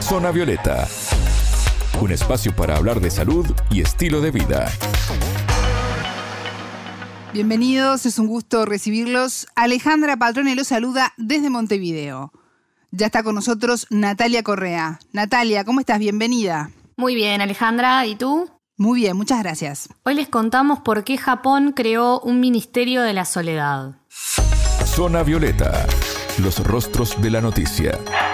Zona Violeta, un espacio para hablar de salud y estilo de vida. Bienvenidos, es un gusto recibirlos. Alejandra Patrone los saluda desde Montevideo. Ya está con nosotros Natalia Correa. Natalia, ¿cómo estás? Bienvenida. Muy bien, Alejandra, ¿y tú? Muy bien, muchas gracias. Hoy les contamos por qué Japón creó un Ministerio de la Soledad. Zona Violeta, los rostros de la noticia.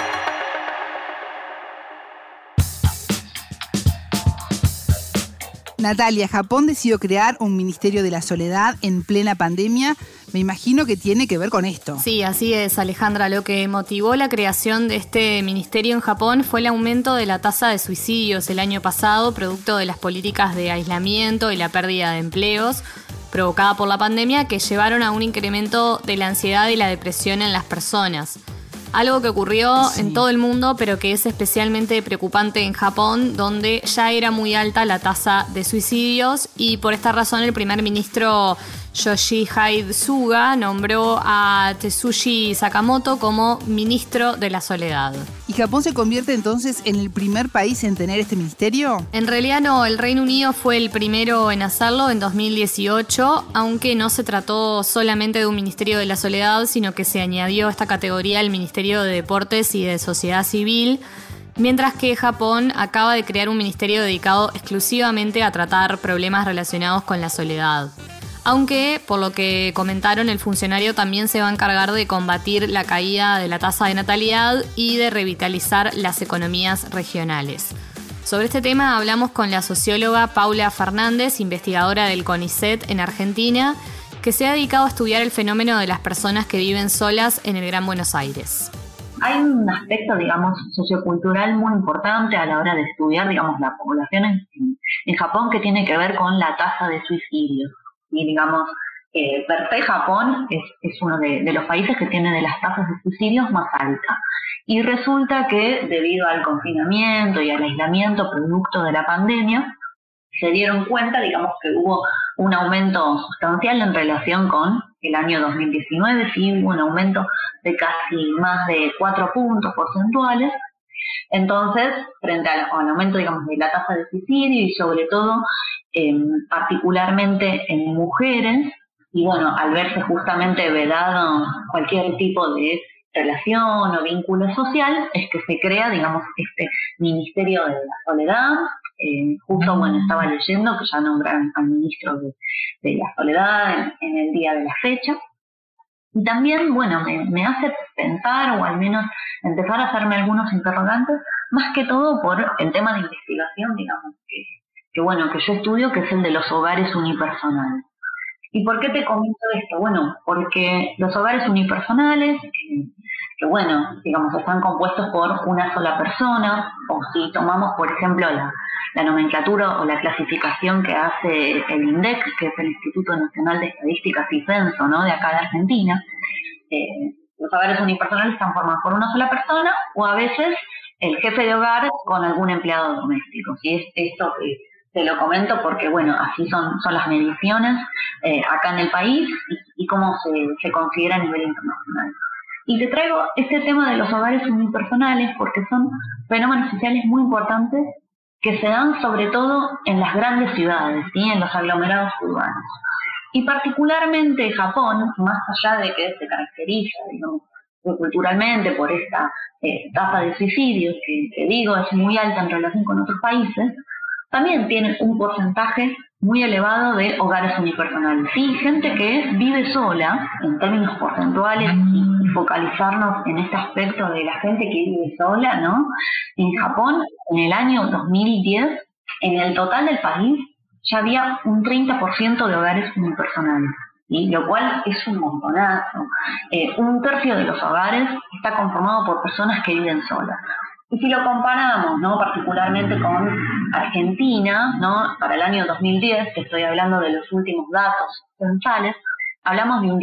Natalia, Japón decidió crear un Ministerio de la Soledad en plena pandemia. Me imagino que tiene que ver con esto. Sí, así es, Alejandra. Lo que motivó la creación de este ministerio en Japón fue el aumento de la tasa de suicidios el año pasado, producto de las políticas de aislamiento y la pérdida de empleos provocada por la pandemia, que llevaron a un incremento de la ansiedad y la depresión en las personas. Algo que ocurrió en todo el mundo, pero que es especialmente preocupante en Japón, donde ya era muy alta la tasa de suicidios, y por esta razón el primer ministro Yoshihide Suga nombró a Tetsuya Sakamoto como ministro de la soledad. ¿Y Japón se convierte entonces en el primer país en tener este ministerio? En realidad no, el Reino Unido fue el primero en hacerlo en 2018, aunque no se trató solamente de un ministerio de la soledad, sino que se añadió esta categoría al Ministerio de Deportes y de Sociedad Civil, mientras que Japón acaba de crear un ministerio dedicado exclusivamente a tratar problemas relacionados con la soledad. Aunque, por lo que comentaron, el funcionario también se va a encargar de combatir la caída de la tasa de natalidad y de revitalizar las economías regionales. Sobre este tema hablamos con la socióloga Paula Fernández, investigadora del CONICET en Argentina, que se ha dedicado a estudiar el fenómeno de las personas que viven solas en el Gran Buenos Aires. Hay un aspecto, sociocultural muy importante a la hora de estudiar, la población en Japón, que tiene que ver con la tasa de suicidios. Y per se Japón es uno de los países que tiene de las tasas de suicidios más altas. Y resulta que debido al confinamiento y al aislamiento producto de la pandemia, se dieron cuenta, que hubo un aumento sustancial en relación con el año 2019, sí hubo un aumento de casi más de 4 puntos porcentuales. Entonces, frente al aumento, de la tasa de suicidio y sobre todo, particularmente en mujeres, y al verse justamente vedado cualquier tipo de relación o vínculo social, es que se crea, este Ministerio de la Soledad. Justo, estaba leyendo que ya nombraron al ministro de la Soledad en el día de la fecha. Y también, me hace pensar, o al menos empezar a hacerme algunos interrogantes, más que todo por el tema de investigación, que yo estudio, que es el de los hogares unipersonales. ¿Y por qué te comento esto? Porque los hogares unipersonales, que están compuestos por una sola persona, o si tomamos, por ejemplo, la nomenclatura o la clasificación que hace el INDEC, que es el Instituto Nacional de Estadísticas y Censo, de acá de Argentina, los hogares unipersonales están formados por una sola persona, o a veces el jefe de hogar con algún empleado doméstico. ¿Sí? Es esto que te lo comento porque, así son las mediciones acá en el país y cómo se considera a nivel internacional. Y te traigo este tema de los hogares unipersonales porque son fenómenos sociales muy importantes que se dan sobre todo en las grandes ciudades, ¿sí? En los aglomerados urbanos. Y particularmente Japón, más allá de que se caracteriza, culturalmente por esta tasa de suicidios, que es muy alta en relación con otros países, también tiene un porcentaje muy elevado de hogares unipersonales. Sí, gente que vive sola, en términos porcentuales, y focalizarnos en este aspecto de la gente que vive sola, ¿no? En Japón, en el año 2010, en el total del país, ya había un 30% de hogares unipersonales, ¿sí? Lo cual es un montonazo. Un tercio de los hogares está conformado por personas que viven solas. Y si lo comparamos, ¿no?, particularmente con Argentina, ¿no?, para el año 2010, que estoy hablando de los últimos datos censales, hablamos de un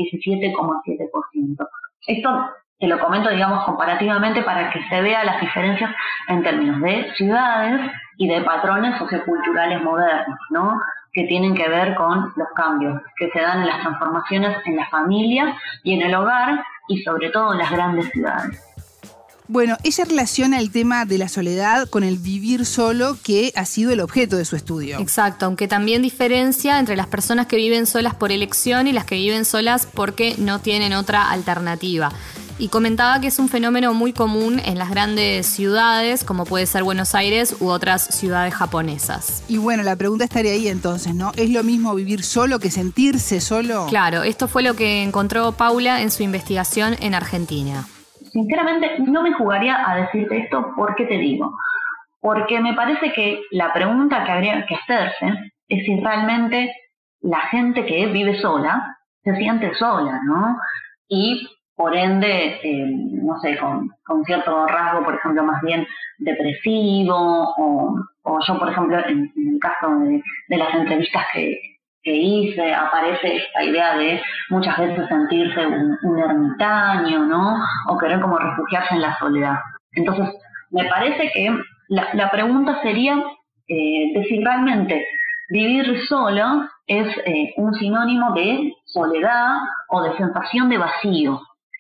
17,7%. Esto te lo comento, comparativamente para que se vea las diferencias en términos de ciudades y de patrones socioculturales modernos, ¿no?, que tienen que ver con los cambios que se dan en las transformaciones en la familia y en el hogar y sobre todo en las grandes ciudades. Bueno, ella relaciona el tema de la soledad con el vivir solo, que ha sido el objeto de su estudio. Exacto, aunque también diferencia entre las personas que viven solas por elección y las que viven solas porque no tienen otra alternativa. Y comentaba que es un fenómeno muy común en las grandes ciudades, como puede ser Buenos Aires u otras ciudades japonesas. Y bueno, la pregunta estaría ahí entonces, ¿no? ¿Es lo mismo vivir solo que sentirse solo? Claro, esto fue lo que encontró Paula en su investigación en Argentina. Sinceramente, no me jugaría a decirte esto. ¿Por qué te digo? Porque me parece que la pregunta que habría que hacerse es si realmente la gente que vive sola se siente sola, ¿no? Y por ende, no sé, con cierto rasgo, por ejemplo, más bien depresivo, o yo, por ejemplo, en el caso de las entrevistas que hice, aparece esta idea de muchas veces sentirse un ermitaño, ¿no? O querer como refugiarse en la soledad. Entonces, me parece que la pregunta sería de si realmente vivir solo es un sinónimo de soledad o de sensación de vacío.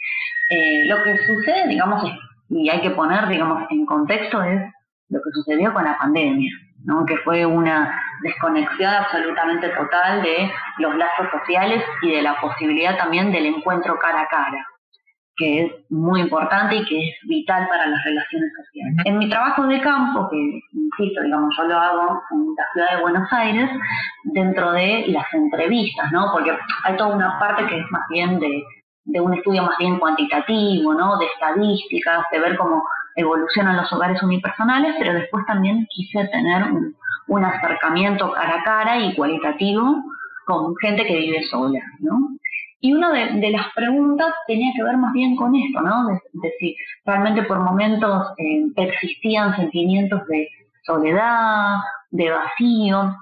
Lo que sucede, digamos, y hay que poner, digamos, en contexto, es lo que sucedió con la pandemia, ¿no? Que fue una desconexión absolutamente total de los lazos sociales y de la posibilidad también del encuentro cara a cara, que es muy importante y que es vital para las relaciones sociales. En mi trabajo de campo, que insisto, digamos, yo lo hago en la ciudad de Buenos Aires, dentro de las entrevistas, ¿no? Porque hay toda una parte que es más bien de un estudio más bien cuantitativo, ¿no? De estadísticas, de ver cómo evolucionan los hogares unipersonales, pero después también quise tener un acercamiento cara a cara y cualitativo con gente que vive sola, ¿no? Y una de las preguntas tenía que ver más bien con esto, ¿no? De si realmente por momentos existían sentimientos de soledad, de vacío.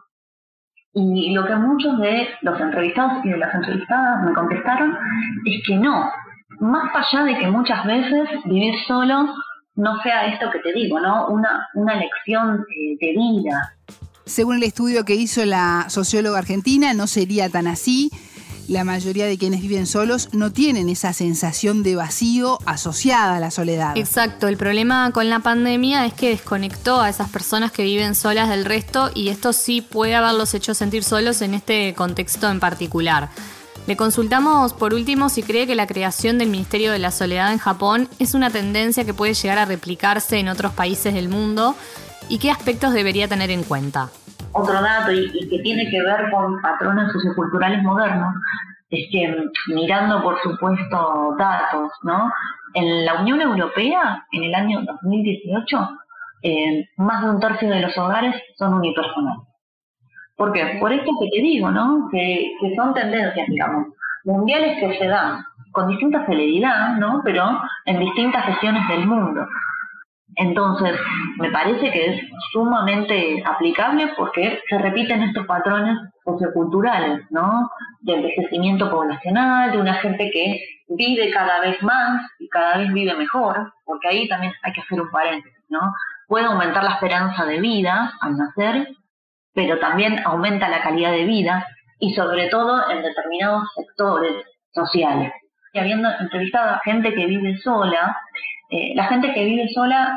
Y lo que muchos de los entrevistados y de las entrevistadas me contestaron es que no. Más allá de que muchas veces vivir solo no sea esto que te digo, ¿no? Una lección de vida. Según el estudio que hizo la socióloga argentina, no sería tan así. La mayoría de quienes viven solos no tienen esa sensación de vacío asociada a la soledad. Exacto, el problema con la pandemia es que desconectó a esas personas que viven solas del resto y esto sí puede haberlos hecho sentir solos en este contexto en particular. Le consultamos por último si cree que la creación del Ministerio de la Soledad en Japón es una tendencia que puede llegar a replicarse en otros países del mundo y qué aspectos debería tener en cuenta. Otro dato y que tiene que ver con patrones socioculturales modernos es que, mirando por supuesto datos, ¿no? En la Unión Europea, en el año 2018, más de un tercio de los hogares son unipersonales. ¿Por qué? Por esto que te digo, ¿no? Que son tendencias, digamos, mundiales que se dan con distinta celeridad, ¿no? Pero en distintas regiones del mundo. Entonces, me parece que es sumamente aplicable porque se repiten estos patrones socioculturales, ¿no? De envejecimiento poblacional, de una gente que vive cada vez más y cada vez vive mejor, porque ahí también hay que hacer un paréntesis, ¿no? Puede aumentar la esperanza de vida al nacer, pero también aumenta la calidad de vida y sobre todo en determinados sectores sociales. Y habiendo entrevistado a gente que vive sola, la gente que vive sola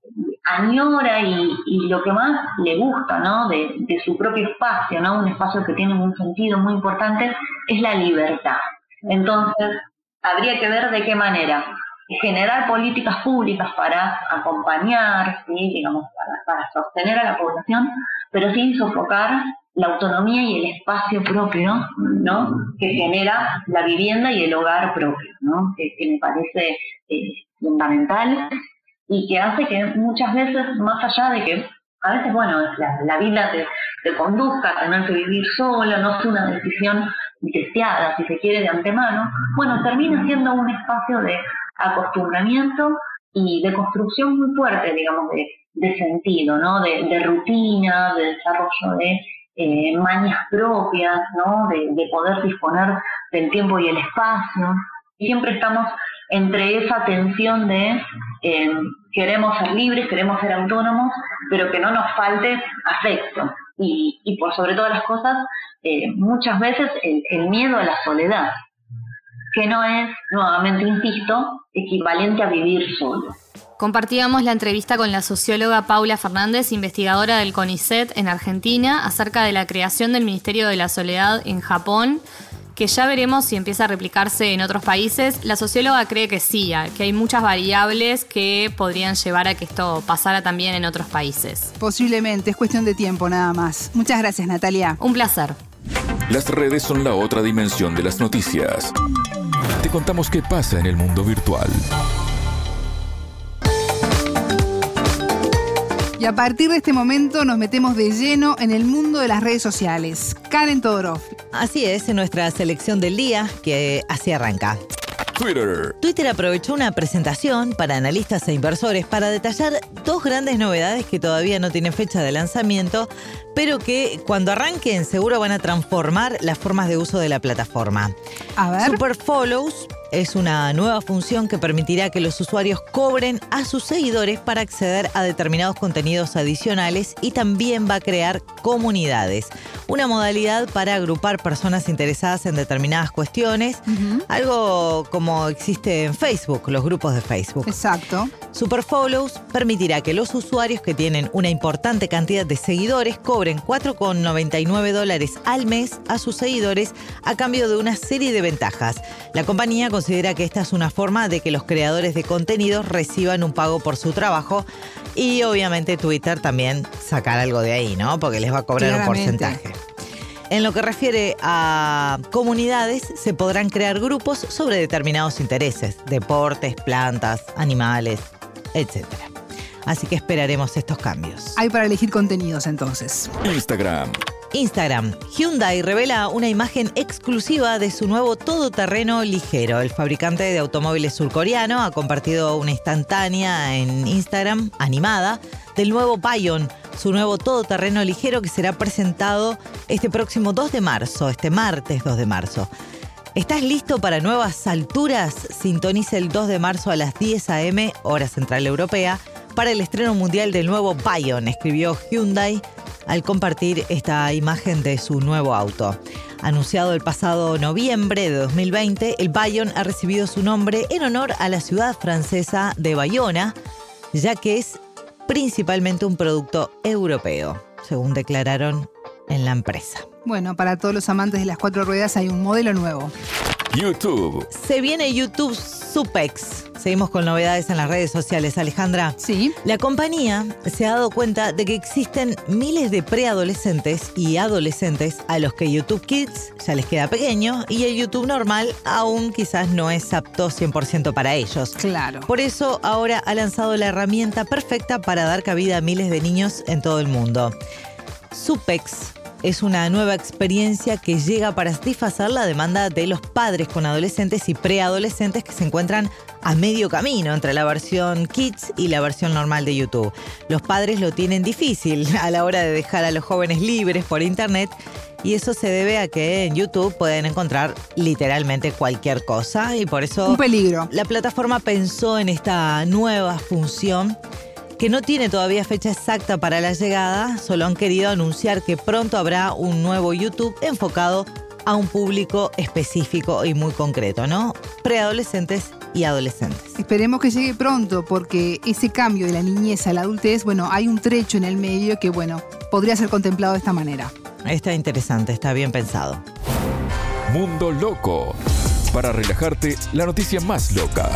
añora y lo que más le gusta, ¿no? de su propio espacio, ¿no? Un espacio que tiene un sentido muy importante, es la libertad. Entonces, habría que ver de qué manera generar políticas públicas para acompañar, ¿sí? Digamos, para sostener a la población, pero sin sofocar la autonomía y el espacio propio, ¿no? Que genera la vivienda y el hogar propio, ¿no? Que me parece fundamental y que hace que muchas veces, más allá de que a veces, bueno, la vida te conduzca a tener que vivir solo, no es una decisión deseada, si se quiere, de antemano, bueno, termina siendo un espacio de acostumbramiento y de construcción muy fuerte, digamos, de sentido, ¿no? De rutina, de desarrollo de mañas propias, ¿no? De poder disponer del tiempo y el espacio. Y siempre estamos entre esa tensión de queremos ser libres, queremos ser autónomos, pero que no nos falte afecto. Y por sobre todas las cosas, muchas veces el miedo a la soledad, que no es, nuevamente insisto, equivalente a vivir solo. Compartíamos la entrevista con la socióloga Paula Fernández, investigadora del CONICET en Argentina, acerca de la creación del Ministerio de la Soledad en Japón, que ya veremos si empieza a replicarse en otros países. La socióloga cree que sí, que hay muchas variables que podrían llevar a que esto pasara también en otros países. Posiblemente, es cuestión de tiempo nada más. Muchas gracias, Natalia. Un placer. Las redes son la otra dimensión de las noticias. Te contamos qué pasa en el mundo virtual. Y a partir de este momento nos metemos de lleno en el mundo de las redes sociales. Karen Todorov. Así es, en nuestra selección del día, que así arranca. Twitter aprovechó una presentación para analistas e inversores para detallar dos grandes novedades que todavía no tienen fecha de lanzamiento, pero que cuando arranquen seguro van a transformar las formas de uso de la plataforma. A ver. Super Follows es una nueva función que permitirá que los usuarios cobren a sus seguidores para acceder a determinados contenidos adicionales y también va a crear comunidades. Una modalidad para agrupar personas interesadas en determinadas cuestiones, algo como existe en Facebook, los grupos de Facebook. Exacto. Super Follows permitirá que los usuarios que tienen una importante cantidad de seguidores cobren $4,99 al mes a sus seguidores a cambio de una serie de ventajas. La compañía considera que esta es una forma de que los creadores de contenidos reciban un pago por su trabajo y obviamente Twitter también sacar algo de ahí, ¿no? Porque les va a cobrar Claramente. un porcentaje. En lo que refiere a comunidades, se podrán crear grupos sobre determinados intereses, deportes, plantas, animales, etc. Así que esperaremos estos cambios. Hay para elegir contenidos entonces. Instagram. Hyundai revela una imagen exclusiva de su nuevo todoterreno ligero. El fabricante de automóviles surcoreano ha compartido una instantánea en Instagram animada del nuevo Bayon, su nuevo todoterreno ligero que será presentado este próximo 2 de marzo, este martes 2 de marzo. ¿Estás listo para nuevas alturas? Sintoniza el 2 de marzo a las 10 a.m., hora central europea, para el estreno mundial del nuevo Bayon, escribió Hyundai al compartir esta imagen de su nuevo auto. Anunciado el pasado noviembre de 2020, el Bayon ha recibido su nombre en honor a la ciudad francesa de Bayona, ya que es principalmente un producto europeo, según declararon en la empresa. Bueno, para todos los amantes de las 4 ruedas hay un modelo nuevo. YouTube. Se viene YouTube Supex. Seguimos con novedades en las redes sociales. Alejandra. Sí. La compañía se ha dado cuenta de que existen miles de preadolescentes y adolescentes a los que YouTube Kids ya les queda pequeño y el YouTube normal aún quizás no es apto 100% para ellos. Claro. Por eso ahora ha lanzado la herramienta perfecta para dar cabida a miles de niños en todo el mundo. Supex es una nueva experiencia que llega para satisfacer la demanda de los padres con adolescentes y preadolescentes que se encuentran a medio camino entre la versión Kids y la versión normal de YouTube. Los padres lo tienen difícil a la hora de dejar a los jóvenes libres por internet y eso se debe a que en YouTube pueden encontrar literalmente cualquier cosa y por eso Un peligro. la plataforma pensó en esta nueva función que no tiene todavía fecha exacta para la llegada, solo han querido anunciar que pronto habrá un nuevo YouTube enfocado a un público específico y muy concreto, ¿no? Preadolescentes y adolescentes. Esperemos que llegue pronto porque ese cambio de la niñez a la adultez, bueno, hay un trecho en el medio que, bueno, podría ser contemplado de esta manera. Está interesante, está bien pensado. Mundo Loco. Para relajarte, la noticia más loca.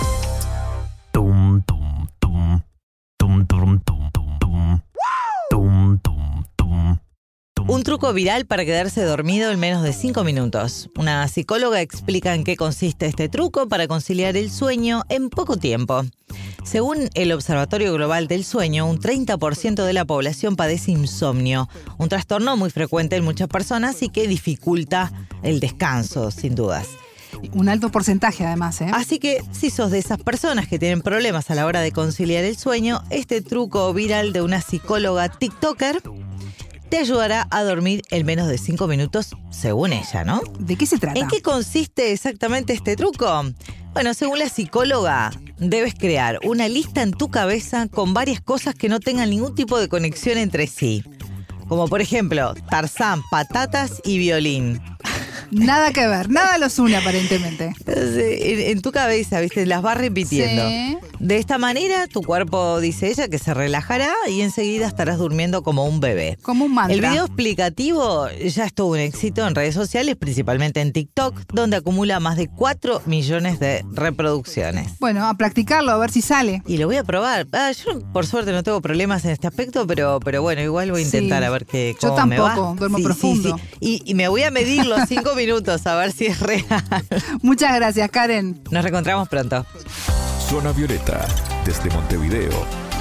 Un truco viral para quedarse dormido en menos de 5 minutos. Una psicóloga explica en qué consiste este truco para conciliar el sueño en poco tiempo. Según el Observatorio Global del Sueño, un 30% de la población padece insomnio, un trastorno muy frecuente en muchas personas y que dificulta el descanso, sin dudas. Un alto porcentaje además, ¿eh? Así que si sos de esas personas que tienen problemas a la hora de conciliar el sueño, este truco viral de una psicóloga TikToker te ayudará a dormir en menos de 5 minutos, según ella, ¿no? ¿De qué se trata? ¿En qué consiste exactamente este truco? Bueno, según la psicóloga, debes crear una lista en tu cabeza con varias cosas que no tengan ningún tipo de conexión entre sí. Como por ejemplo, Tarzán, patatas y violín. Nada que ver, nada los une aparentemente. En tu cabeza, ¿viste? Las vas repitiendo. Sí. De esta manera, tu cuerpo, dice ella, que se relajará y enseguida estarás durmiendo como un bebé. Como un mantra. El video explicativo ya es todo un éxito en redes sociales, principalmente en TikTok, donde acumula más de 4 millones de reproducciones. Bueno, a practicarlo, a ver si sale. Y lo voy a probar. Yo, por suerte, no tengo problemas en este aspecto, pero bueno, igual voy a intentar Sí. a ver Yo cómo me va. tampoco, duermo profundo. Y me voy a medir los 5 minutos a ver si es real. Muchas gracias, Karen. Nos reencontramos pronto. Zona Violeta, desde Montevideo,